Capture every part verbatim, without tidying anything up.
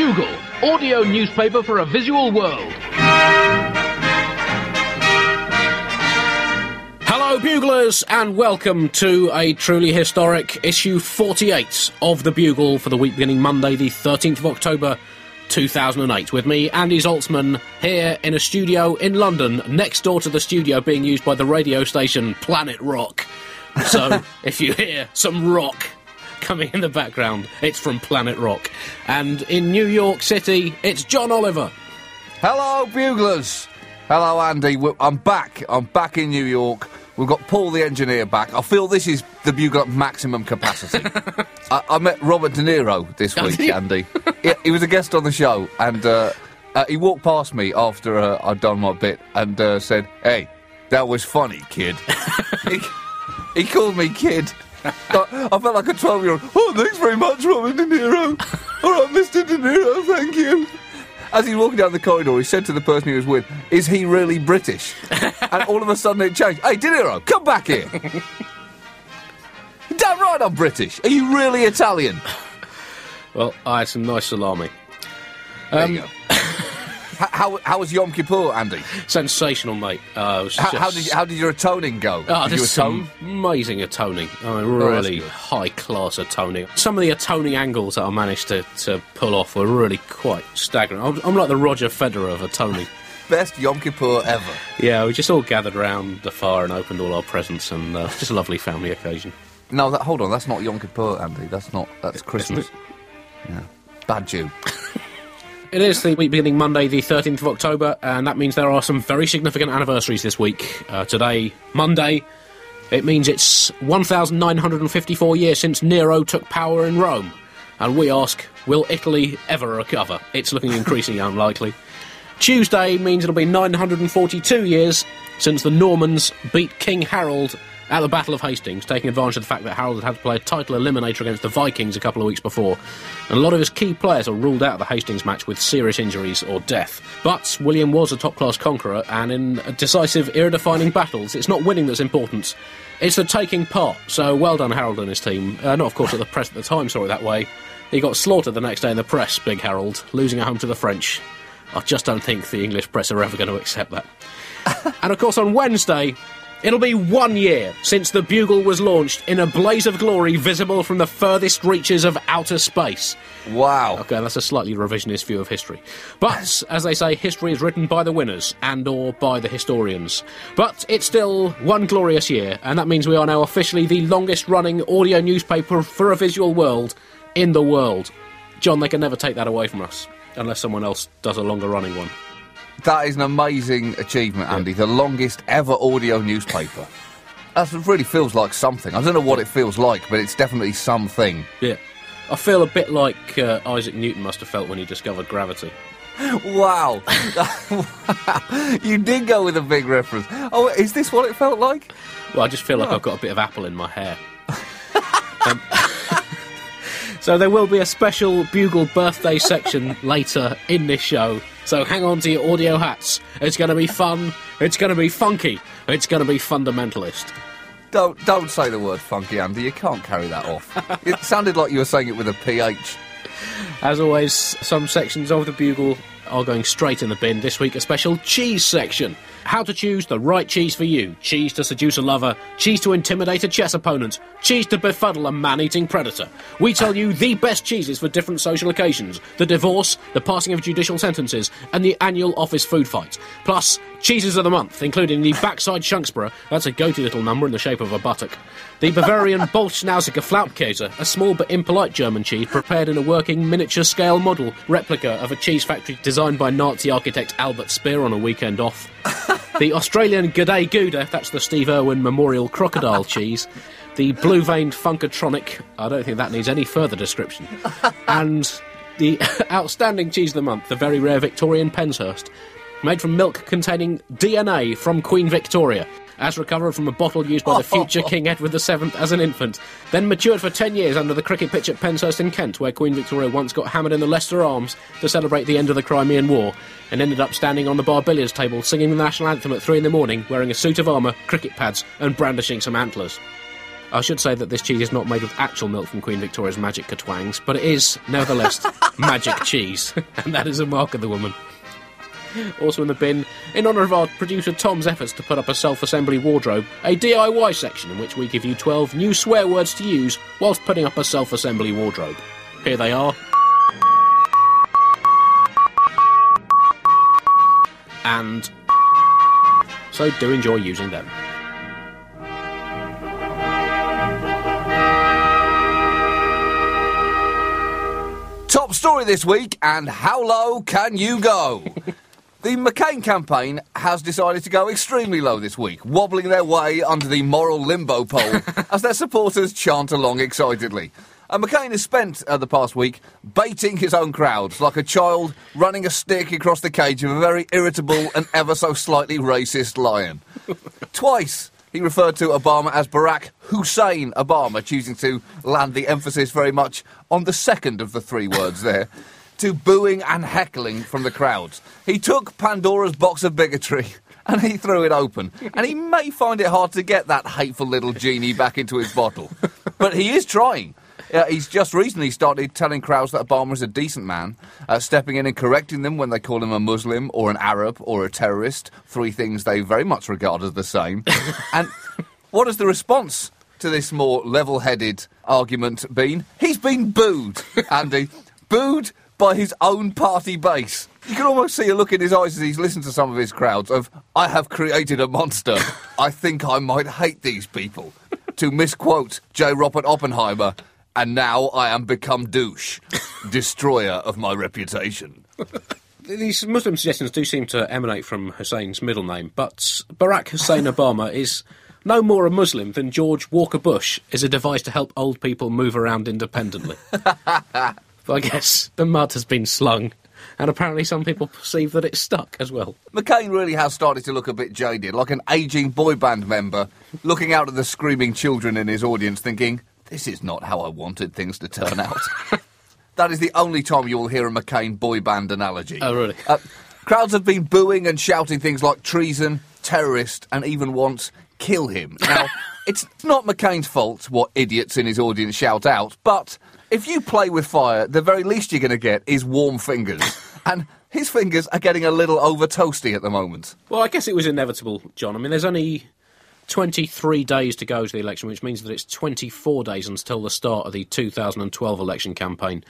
Bugle, audio newspaper for a visual world. Hello, Buglers, and welcome to a truly historic issue forty-eight of the Bugle for the week beginning Monday, the thirteenth of October, two thousand eight. With me, Andy Zaltzman, here in a studio in London, next door to the studio being used by the radio station Planet Rock. So, if you hear some rock coming in the background, it's from Planet Rock. And in New York City, it's John Oliver. Hello, Buglers. Hello, Andy. I'm back. I'm back in New York. We've got Paul the engineer back. I feel this is the Bugle at maximum capacity. I, I met Robert De Niro this week, Andy. he, he was a guest on the show, and uh, uh, he walked past me after uh, I'd done my bit and uh, said, "Hey, that was funny, kid." he, he called me kid. I, I felt like a twelve-year-old. Oh, thanks very much, Robert De Niro. All right, Mister De Niro, thank you. As he's walking down the corridor, he said to the person he was with, "Is he really British?" And all of a sudden it changed. "Hey, De Niro, come back here." Damn right I'm British. Are you really Italian? Well, I had some nice salami. There Um, you go. how, how, how was Yom Kippur, Andy? sensational, mate. Uh, it was How, just... how, did, how did your atoning go? Oh, did you there's atone? some amazing atoning. I mean, that's really good. high-class atoning. Some of the atoning angles that I managed to, to pull off were really quite staggering. I'm, I'm like the Roger Federer of atoning. Best Yom Kippur ever. Yeah, we just all gathered around the fire and opened all our presents, and uh, just a lovely family occasion. No, that, hold on, that's not Yom Kippur, Andy. That's not, that's Christmas. Yeah. Bad Jew. It is the week beginning Monday, the thirteenth of October, and that means there are some very significant anniversaries this week. Uh, today, Monday, it means it's one thousand nine hundred fifty-four years since Nero took power in Rome. And we ask, will Italy ever recover? It's looking increasingly unlikely. Tuesday means it'll be nine hundred forty-two years since the Normans beat King Harold at the Battle of Hastings, taking advantage of the fact that Harold had had to play a title eliminator against the Vikings a couple of weeks before. And a lot of his key players are ruled out of the Hastings match with serious injuries or death. But William was a top-class conqueror, and in decisive, era-defining battles, it's not winning that's important, it's the taking part. So well done, Harold and his team. Uh, not, of course, that the press at the time saw it that way. He got slaughtered the next day in the press, Big Harold, losing at home to the French. I just don't think the English press are ever going to accept that. And, of course, on Wednesday, it'll be one year since the Bugle was launched in a blaze of glory visible from the furthest reaches of outer space. Wow. Okay, that's a slightly revisionist view of history. But, as they say, history is written by the winners and or by the historians. But it's still one glorious year, and that means we are now officially the longest-running audio newspaper for a visual world in the world. John, they can never take that away from us, unless someone else does a longer-running one. That is an amazing achievement, Andy. The longest ever audio newspaper. That really feels like something. I don't know what it feels like, but it's definitely something. Yeah. I feel a bit like uh, Isaac Newton must have felt when he discovered gravity. Wow. You did go with a big reference. Oh, is this what it felt like? Well, I just feel like Oh. I've got a bit of apple in my hair. um, so there will be a special Bugle birthday section later in this show. So hang on to your audio hats. It's going to be fun. It's going to be funky. It's going to be fundamentalist. Don't don't say the word funky, Andy. You can't carry that off. It sounded like you were saying it with a P H. As always, some sections of the Bugle are going straight in the bin. This week, a special cheese section. How to choose the right cheese for you. Cheese to seduce a lover. Cheese to intimidate a chess opponent. Cheese to befuddle a man-eating predator. We tell you the best cheeses for different social occasions. The divorce, the passing of judicial sentences, and the annual office food fight. Plus, cheeses of the month, including the backside Schunkspruch. That's a goaty little number in the shape of a buttock. The Bavarian Bolschnauziger Flaubkäse, a small but impolite German cheese prepared in a working miniature-scale model replica of a cheese factory designed by Nazi architect Albert Speer on a weekend off. The Australian G'day Gouda, that's the Steve Irwin Memorial Crocodile cheese. The blue-veined Funkatronic, I don't think that needs any further description. And the outstanding cheese of the month, the very rare Victorian Penshurst, made from milk containing D N A from Queen Victoria, as recovered from a bottle used by the future King Edward the Seventh as an infant, then matured for ten years under the cricket pitch at Penshurst in Kent, where Queen Victoria once got hammered in the Leicester Arms to celebrate the end of the Crimean War, and ended up standing on the bar billiards table singing the national anthem at three in the morning, wearing a suit of armour, cricket pads, and brandishing some antlers. I should say that this cheese is not made with actual milk from Queen Victoria's magic Katwangs, but it is, nevertheless, magic cheese. And that is a mark of the woman. Also in the bin, in honour of our producer Tom's efforts to put up a self-assembly wardrobe, a D I Y section in which we give you twelve new swear words to use whilst putting up a self-assembly wardrobe. Here they are. And so do enjoy using them. Top story this week, and how low can you go? The McCain campaign has decided to go extremely low this week, wobbling their way under the moral limbo pole as their supporters chant along excitedly. And McCain has spent uh, the past week baiting his own crowds like a child running a stick across the cage of a very irritable and ever so slightly racist lion. Twice he referred to Obama as Barack Hussein Obama, choosing to land the emphasis very much on the second of the three words there, to booing and heckling from the crowds. He took Pandora's box of bigotry and he threw it open. And he may find it hard to get that hateful little genie back into his bottle. But he is trying. Uh, he's just recently started telling crowds that Obama is a decent man, uh, stepping in and correcting them when they call him a Muslim or an Arab or a terrorist, three things they very much regard as the same. And what has the response to this more level-headed argument been? He's been booed, Andy. Booed by his own party base. You can almost see a look in his eyes as he's listened to some of his crowds of, I have created a monster. I think I might hate these people. To misquote J. Robert Oppenheimer, and now I am become douche, destroyer of my reputation. These Muslim suggestions do seem to emanate from Hussein's middle name, but Barack Hussein Obama is no more a Muslim than George Walker Bush is a device to help old people move around independently. But I guess the mud has been slung, and apparently some people perceive that it's stuck as well. McCain really has started to look a bit jaded, like an ageing boy band member, looking out at the screaming children in his audience thinking, this is not how I wanted things to turn out. That is the only time you will hear a McCain boy band analogy. Oh, really? Uh, crowds have been booing and shouting things like treason, terrorist, and even once, kill him. Now, it's not McCain's fault what idiots in his audience shout out, but if you play with fire, the very least you're going to get is warm fingers. And his fingers are getting a little over toasty at the moment. Well, I guess it was inevitable, John. I mean, there's only twenty-three days to go to the election, which means that it's twenty-four days until the start of the two thousand twelve election campaign.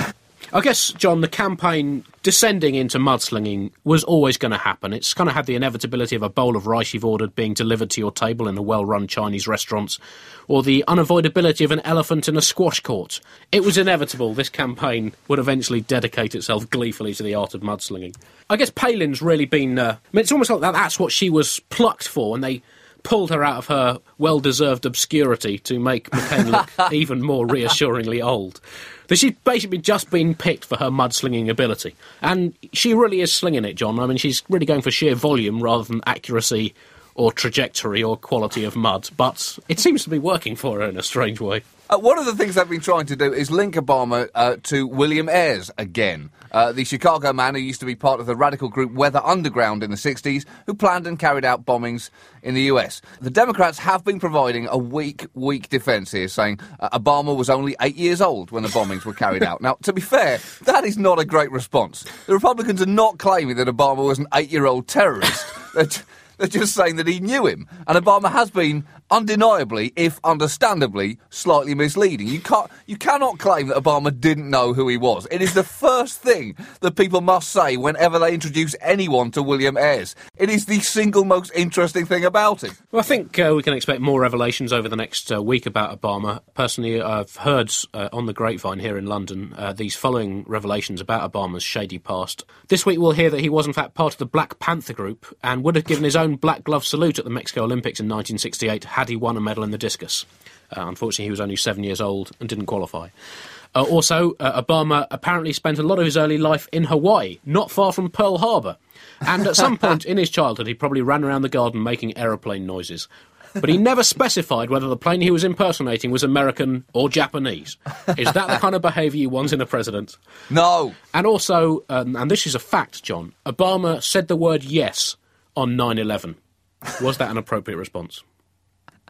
I guess, John, the campaign descending into mudslinging was always going to happen. It's kind of had the inevitability of a bowl of rice you've ordered being delivered to your table in a well-run Chinese restaurant, or the unavoidability of an elephant in a squash court. It was inevitable this campaign would eventually dedicate itself gleefully to the art of mudslinging. I guess Palin's really been... Uh, I mean, it's almost like that, that's what she was plucked for, and they pulled her out of her well-deserved obscurity to make McCain look even more reassuringly old. But she's basically just been picked for her mudslinging ability. And she really is slinging it, John. I mean, she's really going for sheer volume rather than accuracy or trajectory or quality of mud. But it seems to be working for her in a strange way. Uh, one of the things they've been trying to do is link Obama uh, to William Ayres again, uh, the Chicago man who used to be part of the radical group Weather Underground in the sixties, who planned and carried out bombings in the U S. The Democrats have been providing a weak, weak defence here, saying uh, Obama was only eight years old when the bombings were carried out. Now, to be fair, that is not a great response. The Republicans are not claiming that Obama was an eight-year-old terrorist. They're, they're just saying that he knew him. And Obama has been undeniably, if understandably, slightly misleading. You can't, you cannot claim that Obama didn't know who he was. It is the first thing that people must say whenever they introduce anyone to William Ayres. It is the single most interesting thing about him. Well, I think uh, we can expect more revelations over the next uh, week about Obama. Personally, I've heard uh, on the grapevine here in London uh, these following revelations about Obama's shady past. This week we'll hear that he was in fact part of the Black Panther group and would have given his own black glove salute at the Mexico Olympics in nineteen sixty-eight had he won a medal in the discus. Uh, unfortunately, he was only seven years old and didn't qualify. Uh, also, uh, Obama apparently spent a lot of his early life in Hawaii, not far from Pearl Harbor. And at some point in his childhood, he probably ran around the garden making aeroplane noises. But he never specified whether the plane he was impersonating was American or Japanese. Is that the kind of behaviour you want in a president? No. And also, um, and this is a fact, John, Obama said the word yes on nine eleven. Was that an appropriate response?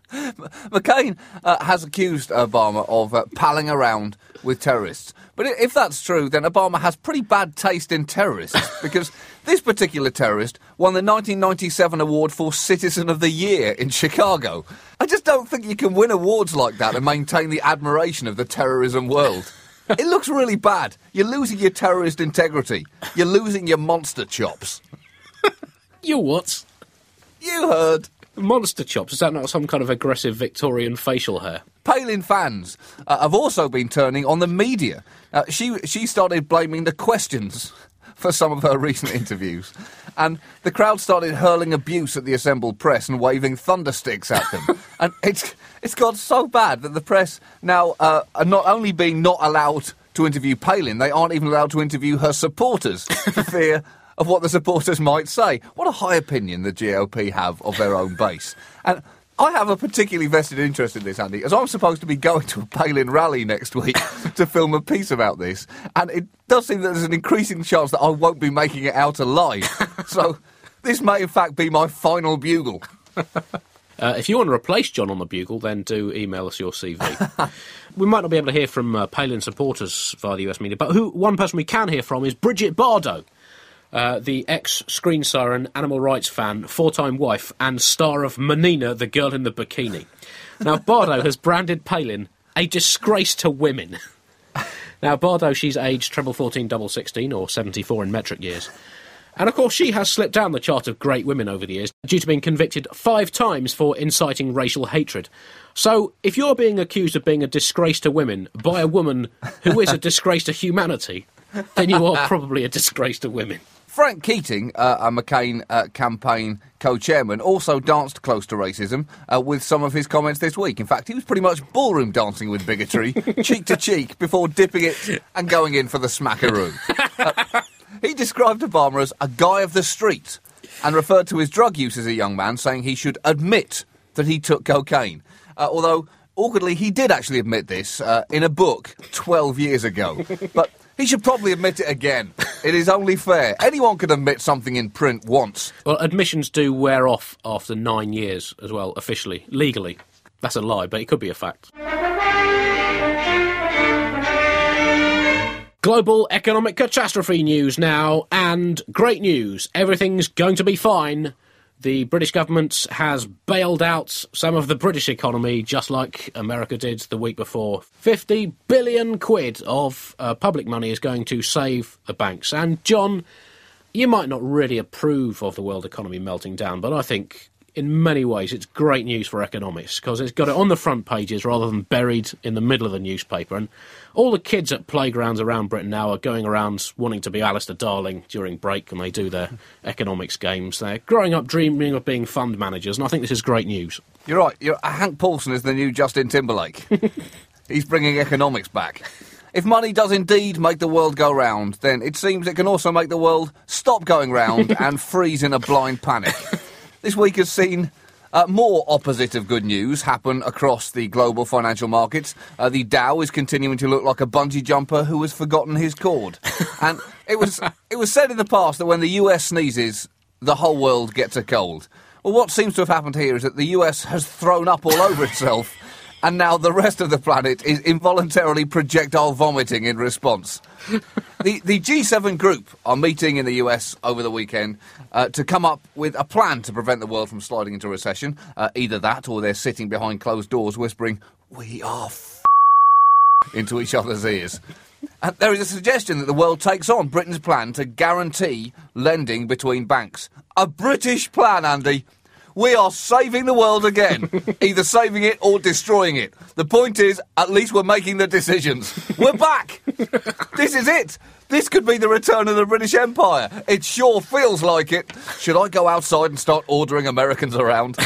McCain uh, has accused Obama of uh, palling around with terrorists. But if that's true, then Obama has pretty bad taste in terrorists, because this particular terrorist won the nineteen ninety-seven award for Citizen of the Year in Chicago. I just don't think you can win awards like that and maintain the admiration of the terrorism world. It looks really bad. You're losing your terrorist integrity. You're losing your monster chops. You what? You heard. Monster chops, is that not some kind of aggressive Victorian facial hair? Palin fans uh, have also been turning on the media. Uh, she she started blaming the questions for some of her recent interviews, and the crowd started hurling abuse at the assembled press and waving thunder sticks at them. And it's it's got so bad that the press now uh, are not only being not allowed to interview Palin, they aren't even allowed to interview her supporters for fear of what the supporters might say. What a high opinion the G O P have of their own base. And I have a particularly vested interest in this, Andy, as I'm supposed to be going to a Palin rally next week to film a piece about this, and it does seem that there's an increasing chance that I won't be making it out alive. So this may in fact be my final bugle. Uh, if you want to replace John on the bugle, then do email us your C V. We might not be able to hear from uh, Palin supporters via the U S media, but who one person we can hear from is Bridget Bardot. Uh, the ex-Screen Siren, animal rights fan, four-time wife, and star of Menina, the Girl in the Bikini. Now, Bardot has branded Palin a disgrace to women. Now, Bardot, she's aged treble fourteen, double sixteen, or seventy-four in metric years. And, of course, she has slipped down the chart of great women over the years due to being convicted five times for inciting racial hatred. So, if you're being accused of being a disgrace to women by a woman who is a disgrace to humanity, then you are probably a disgrace to women. Frank Keating, uh, a McCain uh, campaign co-chairman, also danced close to racism uh, with some of his comments this week. In fact, he was pretty much ballroom dancing with bigotry, cheek to cheek, before dipping it and going in for the smackaroo. Uh, he described Obama as a guy of the street and referred to his drug use as a young man, saying he should admit that he took cocaine. Uh, although, awkwardly, he did actually admit this uh, in a book twelve years ago. But he should probably admit it again. It is only fair. Anyone can admit something in print once. Well, admissions do wear off after nine years as well, officially. Legally. That's a lie, but it could be a fact. Global economic catastrophe news now, and great news. Everything's going to be fine. The British government has bailed out some of the British economy, just like America did the week before. fifty billion quid of uh, public money is going to save the banks. And, John, you might not really approve of the world economy melting down, but I think in many ways it's great news for economists, because it's got it on the front pages rather than buried in the middle of the newspaper. And all the kids at playgrounds around Britain now are going around wanting to be Alistair Darling during break when they do their economics games. They're growing up dreaming of being fund managers, and I think this is great news. You're right. You're, uh, Hank Paulson is the new Justin Timberlake. He's bringing economics back. If money does indeed make the world go round, then it seems it can also make the world stop going round and freeze in a blind panic. This week has seen uh, more opposite of good news happen across the global financial markets. Uh, the Dow is continuing to look like a bungee jumper who has forgotten his cord. And it was it was said in the past that when the U S sneezes, the whole world gets a cold. Well, what seems to have happened here is that the U S has thrown up all over itself, and now the rest of the planet is involuntarily projectile vomiting in response. The, the G seven group are meeting in the U S over the weekend uh, to come up with a plan to prevent the world from sliding into recession. Uh, either that, or they're sitting behind closed doors whispering, "We are f*** into each other's ears." And there is a suggestion that the world takes on Britain's plan to guarantee lending between banks. A British plan, Andy. We are saving the world again. Either saving it or destroying it. The point is, at least we're making the decisions. We're back. This is it. This could be the return of the British Empire. It sure feels like it. Should I go outside and start ordering Americans around?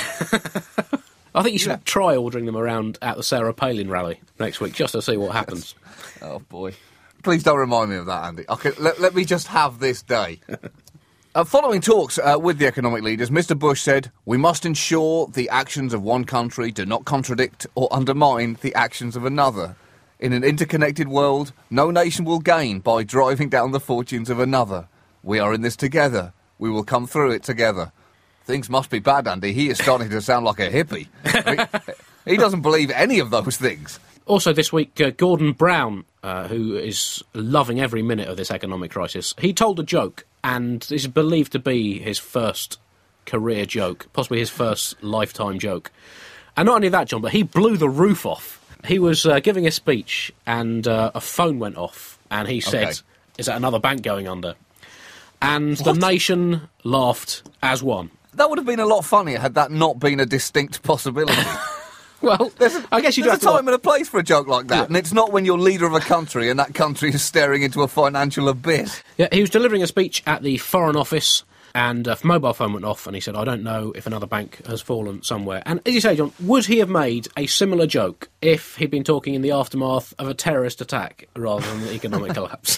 I think you should yeah. try ordering them around at the Sarah Palin rally next week, just to see what happens. Oh, boy. Please don't remind me of that, Andy. Okay, let, let me just have this day. Uh, following talks uh, with the economic leaders, Mister Bush said, "We must ensure the actions of one country do not contradict or undermine the actions of another. In an interconnected world, no nation will gain by driving down the fortunes of another. We are in this together. We will come through it together." Things must be bad, Andy. He is starting to sound like a hippie. I mean, he doesn't believe any of those things. Also this week, uh, Gordon Brown, uh, who is loving every minute of this economic crisis, he told a joke, and this is believed to be his first career joke, possibly his first lifetime joke. And not only that, John, but he blew the roof off. He was uh, giving a speech, and uh, a phone went off, and he said, Okay. is that another bank going under? And What? the nation laughed as one. That would have been a lot funnier had that not been a distinct possibility. Well, I guess you do There's have a to... time and a place for a joke like that, and it's not when you're leader of a country and that country is staring into a financial abyss. Yeah, he was delivering a speech at the Foreign Office, and a mobile phone went off, and he said, I don't know if another bank has fallen somewhere. And as you say, John, would he have made a similar joke if he'd been talking in the aftermath of a terrorist attack rather than the economic collapse?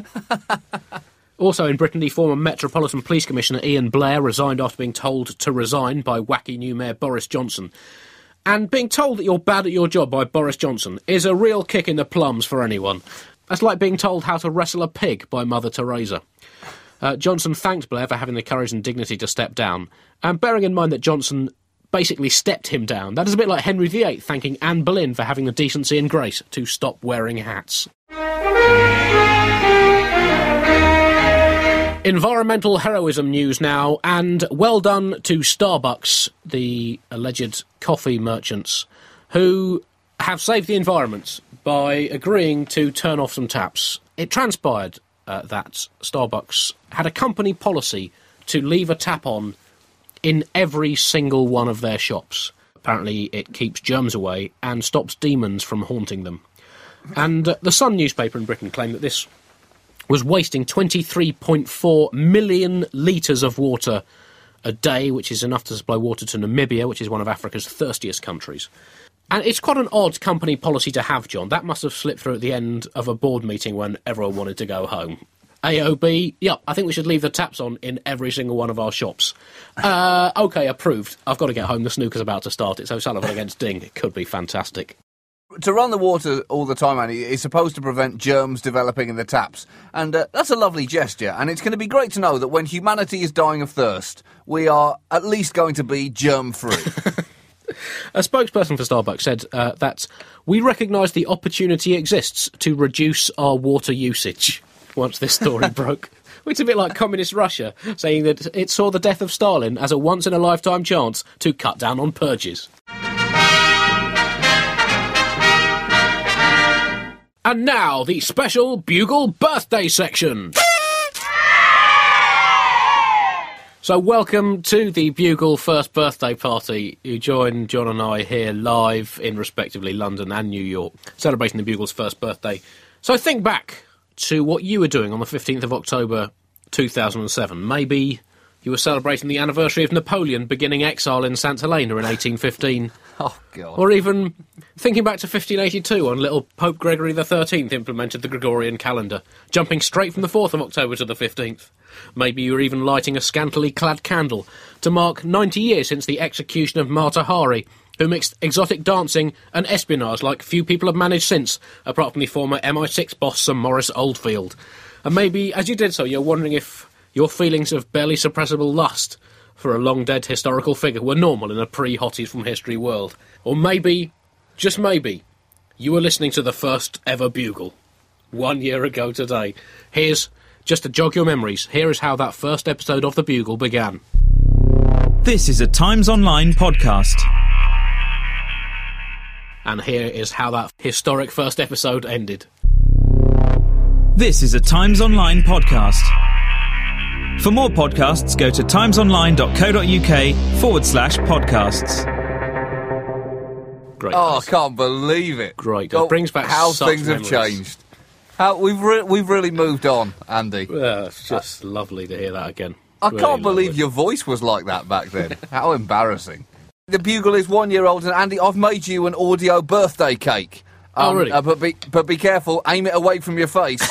Also in Britain, the former Metropolitan Police Commissioner Ian Blair resigned after being told to resign by wacky new Mayor Boris Johnson. And being told that you're bad at your job by Boris Johnson is a real kick in the plums for anyone. That's like being told how to wrestle a pig by Mother Teresa. Uh, Johnson thanked Blair for having the courage and dignity to step down, and bearing in mind that Johnson basically stepped him down. That is a bit like Henry the Eighth thanking Anne Boleyn for having the decency and grace to stop wearing hats. Environmental heroism news now, and well done to Starbucks, the alleged coffee merchants, who have saved the environment by agreeing to turn off some taps. It transpired uh, that Starbucks had a company policy to leave a tap on in every single one of their shops. Apparently it keeps germs away and stops demons from haunting them. And uh, the Sun newspaper in Britain claimed that this was wasting twenty-three point four million litres of water a day, which is enough to supply water to Namibia, which is one of Africa's thirstiest countries. And it's quite an odd company policy to have, John. That must have slipped through at the end of a board meeting when everyone wanted to go home. A O B, yep, I think we should leave the taps on in every single one of our shops. Uh, OK, approved. I've got to get home. The snooker's about to start it, so Sullivan against Ding. It could be fantastic. To run the water all the time, Andy, is supposed to prevent germs developing in the taps. And uh, that's a lovely gesture. And it's going to be great to know that when humanity is dying of thirst, we are at least going to be germ-free. A spokesperson for Starbucks said uh, that we recognise the opportunity exists to reduce our water usage once this story broke. It's a bit like communist Russia, saying that it saw the death of Stalin as a once-in-a-lifetime chance to cut down on purges. And now, the special Bugle birthday section. So welcome to the Bugle first birthday party. You join John and I here live in respectively London and New York, celebrating the Bugle's first birthday. So think back to what you were doing on the fifteenth of October two thousand seven. Maybe you were celebrating the anniversary of Napoleon beginning exile in Saint Helena in eighteen fifteen. Oh, God. Or even thinking back to fifteen eighty-two when little Pope Gregory the thirteenth implemented the Gregorian calendar, jumping straight from the fourth of October to the fifteenth. Maybe you were even lighting a scantily clad candle to mark ninety years since the execution of Mata Hari, who mixed exotic dancing and espionage like few people have managed since, apart from the former M I six boss Sir Maurice Oldfield. And maybe, as you did so, you're wondering if your feelings of barely suppressible lust for a long-dead historical figure were normal in a pre-Hotties from History world. Or maybe, just maybe, you were listening to the first ever Bugle, one year ago today. Here's, just to jog your memories, here is how that first episode of the Bugle began. This is a Times Online podcast. And here is how that historic first episode ended. This is a Times Online podcast. For more podcasts, go to timesonline.co.uk forward slash podcasts. Great. Oh, I can't believe it. Great. Oh, It brings back how such things memories. have changed. How we've re- we've really moved on, Andy. Yeah, it's just lovely to hear that again. I Really can't believe lovely. your voice was like that back then. How embarrassing. The Bugle is one year old, and Andy, I've made you an audio birthday cake. Oh, really? Uh, but be but be careful. Aim it away from your face.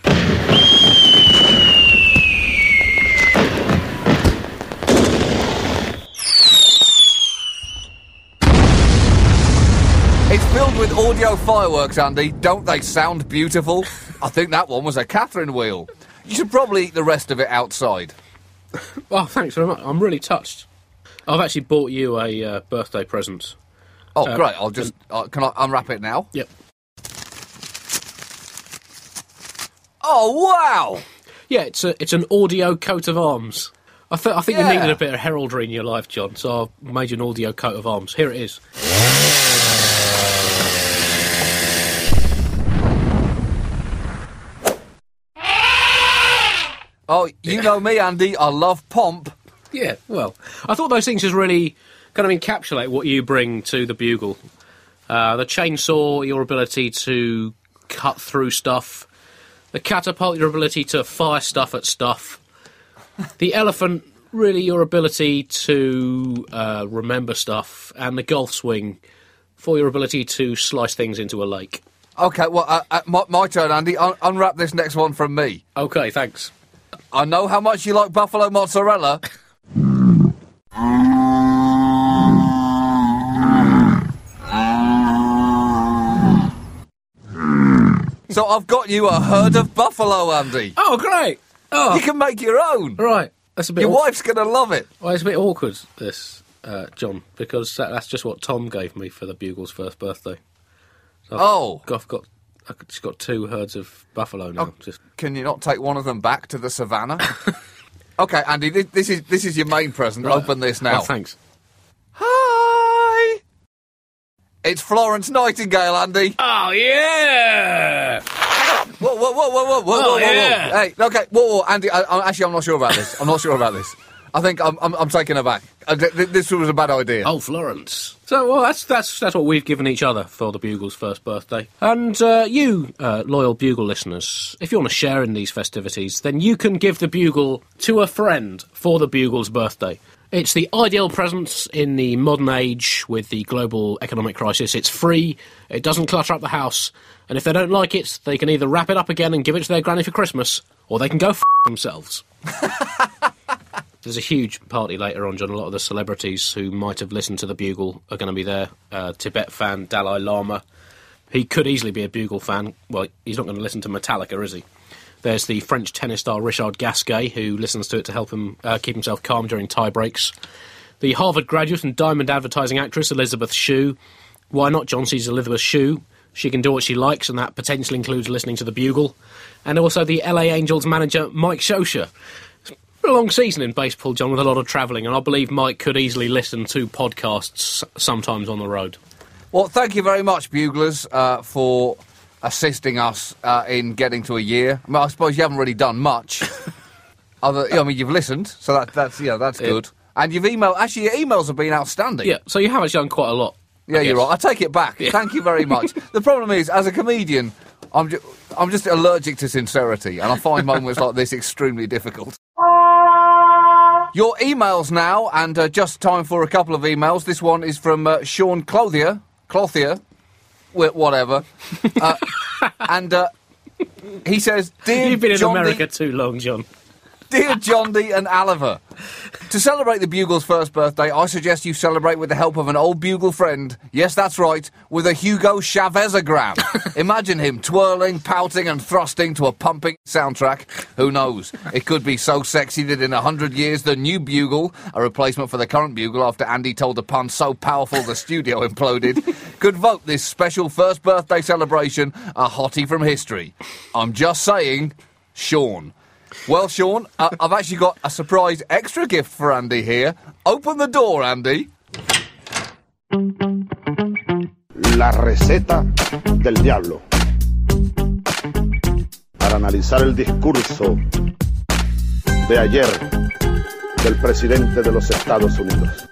It's filled with audio fireworks, Andy. Don't they sound beautiful? I think that one was a Catherine wheel. You should probably eat the rest of it outside. Oh, thanks very much. I'm really touched. I've actually bought you a uh, birthday present. Oh, Uh, great. I'll just... Uh, can I unwrap it now? Yep. Oh, wow! Yeah, it's a it's an audio coat of arms. I, th- I think Yeah. you needed a bit of heraldry in your life, John, so I made you an audio coat of arms. Here it is. Oh, you know me, Andy. I love pomp. Yeah, well, I thought those things just really kind of encapsulate what you bring to the Bugle. Uh, the chainsaw, your ability to cut through stuff. The catapult, your ability to fire stuff at stuff. The elephant, really your ability to uh, remember stuff. And the golf swing, for your ability to slice things into a lake. Okay, well, uh, uh, my, my turn, Andy. Un- unwrap this next one from me. Okay, thanks. I know how much you like buffalo mozzarella. So I've got you a herd of buffalo, Andy. Oh, great! Oh, You can make your own. right. That's a bit. Your aw- wife's going to love it. Well, it's a bit awkward, this, uh, John, because that, that's just what Tom gave me for the Bugle's first birthday. So I've Oh. got, I've got, I've just got two herds of buffalo now. Just Can you not take one of them back to the savannah? Okay, Andy, this, this is this is your main present. Right. Open this now. Oh, thanks. Hi! It's Florence Nightingale, Andy. Oh yeah! Whoa, whoa, whoa, whoa, whoa, whoa, Oh, whoa, whoa, yeah. whoa. Hey, okay, whoa, whoa, Andy, I, I, actually, I'm not sure about this. I'm not sure about this. I think I'm, I'm, I'm taken aback. Uh, th- th- this was a bad idea. Oh, Florence. So, well, that's that's that's what we've given each other for the Bugle's first birthday. And uh, you, uh, loyal Bugle listeners, if you want to share in these festivities, then you can give the Bugle to a friend for the Bugle's birthday. It's the ideal present in the modern age with the global economic crisis. It's free, it doesn't clutter up the house, and if they don't like it, they can either wrap it up again and give it to their granny for Christmas, or they can go f*** themselves. There's a huge party later on, John. A lot of the celebrities who might have listened to the Bugle are going to be there. Uh, Tibet fan Dalai Lama. He could easily be a Bugle fan. Well, he's not going to listen to Metallica, is he? There's the French tennis star Richard Gasquet, who listens to it to help him uh, keep himself calm during tie breaks. The Harvard graduate and Diamond advertising actress Elizabeth Shue. Why not, John? She's Elizabeth Shue. She can do what she likes, and that potentially includes listening to the Bugle. And also the L A Angels manager Mike Scioscia. A long season in baseball, John, with a lot of travelling, and I believe Mike could easily listen to podcasts sometimes on the road. Well, thank you very much, Buglers, uh, for assisting us uh, in getting to a year. I, mean, I suppose you haven't really done much. Other, I mean, you've listened, so that, that's yeah, that's Yeah. good. And you've emailed. Actually, your emails have been outstanding. Yeah, so you have actually done quite a lot. I Yeah, you're guess. right. I take it back. Yeah. Thank you very much. The problem is, as a comedian, I'm ju- I'm just allergic to sincerity, and I find moments like this extremely difficult. Your emails now, and uh, just time for a couple of emails. This one is from uh, Sean Clothier, Clothier, wh- whatever, uh, and uh, he says, "Dear You've been in John America D- too long, John. Dear John D and Oliver, to celebrate the Bugle's first birthday, I suggest you celebrate with the help of an old Bugle friend. Yes, that's right, with a Hugo Chavezogram. Imagine him twirling, pouting and thrusting to a pumping soundtrack. Who knows? It could be so sexy that in a hundred years the new Bugle, a replacement for the current Bugle after Andy told a pun so powerful the studio imploded, could vote this special first birthday celebration a hottie from history. I'm just saying, Sean." Well, Sean, uh, I've actually got a surprise extra gift for Andy here. Open the door, Andy. La receta del diablo. Para analizar el discurso de ayer del presidente de los Estados Unidos.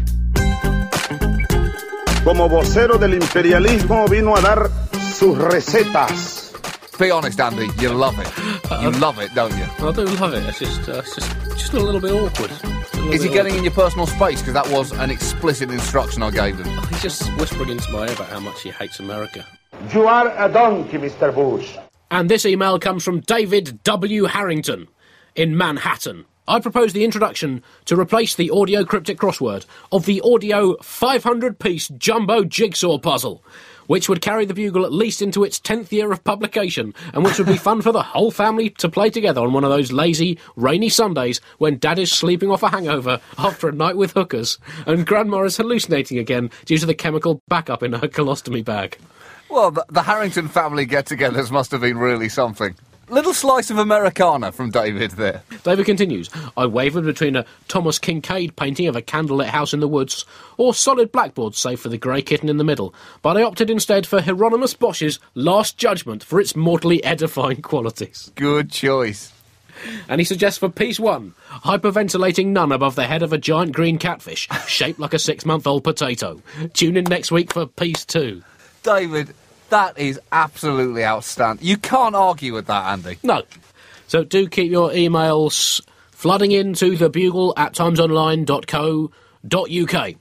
Como vocero del imperialismo vino a dar sus recetas. Be honest, Andy, you love it. You love it, don't you? I do love it. It's just, uh, it's just, just a little bit awkward. A little Is he bit getting in your personal space? Because that was an explicit instruction I gave him. awkward. He's just whispering into my ear about how much he hates America. You are a donkey, Mister Bush. And this email comes from David W. Harrington in Manhattan. I propose the introduction to replace the audio cryptic crossword of the audio five hundred piece jumbo jigsaw puzzle, which would carry the Bugle at least into its tenth year of publication, and which would be fun for the whole family to play together on one of those lazy, rainy Sundays when Dad is sleeping off a hangover after a night with hookers, and Grandma is hallucinating again due to the chemical backup in her colostomy bag. Well, the, the Harrington family get-togethers must have been really something. Little slice of Americana from David there. David continues, I wavered between a Thomas Kincaid painting of a candlelit house in the woods or solid blackboards save for the grey kitten in the middle, but I opted instead for Hieronymus Bosch's Last Judgment for its mortally edifying qualities. Good choice. And he suggests for piece one, hyperventilating none above the head of a giant green catfish, shaped like a six-month-old potato. Tune in next week for piece two. David, that is absolutely outstanding. You can't argue with that, Andy. No. So do keep your emails flooding into the Bugle at timesonline dot co dot uk.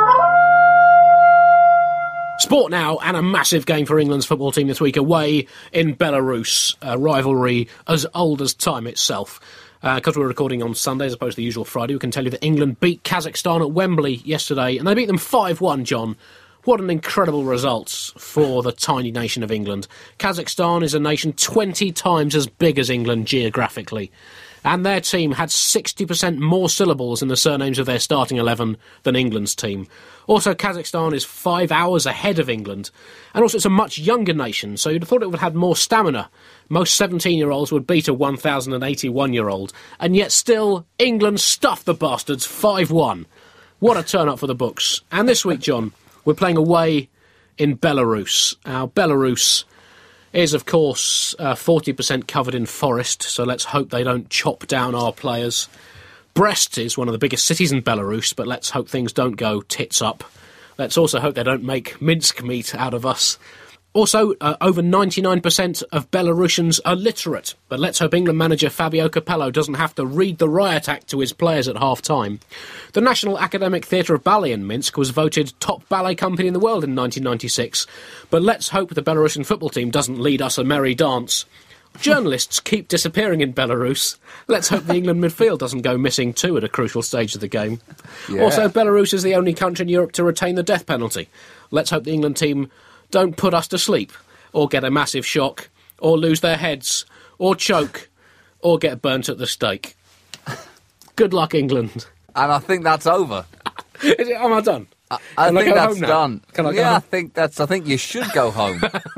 Sport now, and a massive game for England's football team this week away in Belarus, a rivalry as old as time itself. Because uh, we're recording on Sunday as opposed to the usual Friday, we can tell you that England beat Kazakhstan at Wembley yesterday, and they beat them five one, John. What an incredible result for the tiny nation of England. Kazakhstan is a nation twenty times as big as England geographically, and their team had sixty percent more syllables in the surnames of their starting eleven than England's team. Also, Kazakhstan is five hours ahead of England, and also it's a much younger nation, so you'd have thought it would have had more stamina. Most seventeen-year-olds would beat a one thousand eighty-one-year-old, and yet still, England stuffed the bastards five one. What a turn-up for the books. And this week, John, we're playing away in Belarus. Now, Belarus is, of course, uh, forty percent covered in forest, so let's hope they don't chop down our players. Brest is one of the biggest cities in Belarus, but let's hope things don't go tits up. Let's also hope they don't make mince meat out of us. Also, uh, over ninety-nine percent of Belarusians are literate, but let's hope England manager Fabio Capello doesn't have to read the riot act to his players at half-time. The National Academic Theatre of Ballet in Minsk was voted top ballet company in the world in nineteen ninety-six, but let's hope the Belarusian football team doesn't lead us a merry dance. Journalists keep disappearing in Belarus. Let's hope the England midfield doesn't go missing too at a crucial stage of the game. Yeah. Also, Belarus is the only country in Europe to retain the death penalty. Let's hope the England team don't put us to sleep, or get a massive shock, or lose their heads, or choke, or get burnt at the stake. Good luck, England. And I think that's over. Is it, am I done? I, I Can think I go that's home now? done. Can I go yeah, home? I think that's. I think you should go home.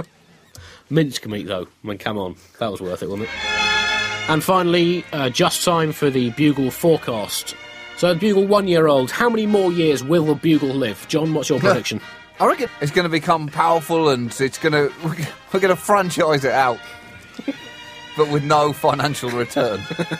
Minsk meat, though. I mean, come on. That was worth it, wasn't it? And finally, uh, just time for the Bugle forecast. So, the Bugle one-year-old, how many more years will the Bugle live? John, what's your prediction? I reckon it's going to become powerful, and it's going to we're going to franchise it out, but with no financial return.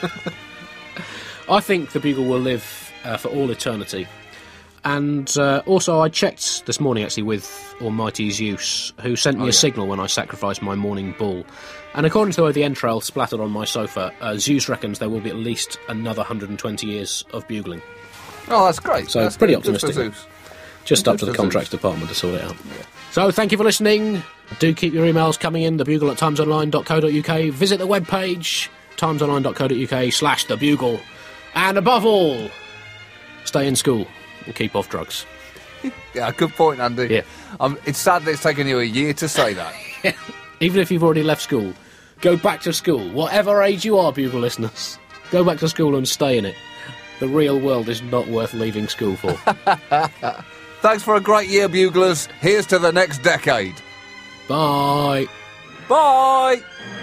I think the Bugle will live uh, for all eternity. And uh, also, I checked this morning, actually, with Almighty Zeus, who sent me Oh, a yeah. signal when I sacrificed my morning bull. And according to the way the entrail splattered on my sofa, uh, Zeus reckons there will be at least another one hundred twenty years of bugling. Oh, that's great. So, that's pretty good. Good for optimistic. Zeus. Just up to the Good for contracts Zeus. department to sort it out. So, thank you for listening. Do keep your emails coming in, thebugle at timesonline dot co dot uk. Visit the webpage, timesonline dot co dot uk slash thebugle. And above all, stay in school and keep off drugs. Yeah, good point, Andy. Yeah. Um, it's sad that it's taken you a year to say that. Even if you've already left school, go back to school. Whatever age you are, Bugle listeners, go back to school and stay in it. The real world is not worth leaving school for. Thanks for a great year, Buglers. Here's to the next decade. Bye. Bye!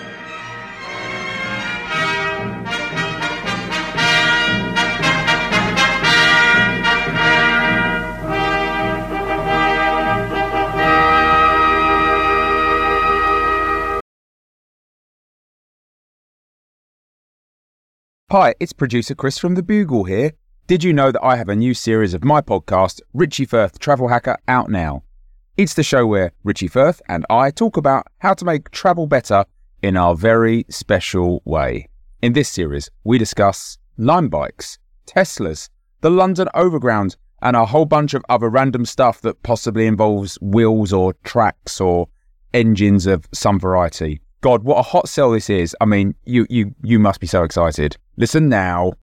Hi, it's producer Chris from The Bugle here. Did you know that I have a new series of my podcast, Richie Firth Travel Hacker, out now? It's the show where Richie Firth and I talk about how to make travel better in our very special way. In this series, we discuss Lime bikes, Teslas, the London Overground, and a whole bunch of other random stuff that possibly involves wheels or tracks or engines of some variety. God, what a hot sell this is. I mean, you, you, you must be so excited. Listen now.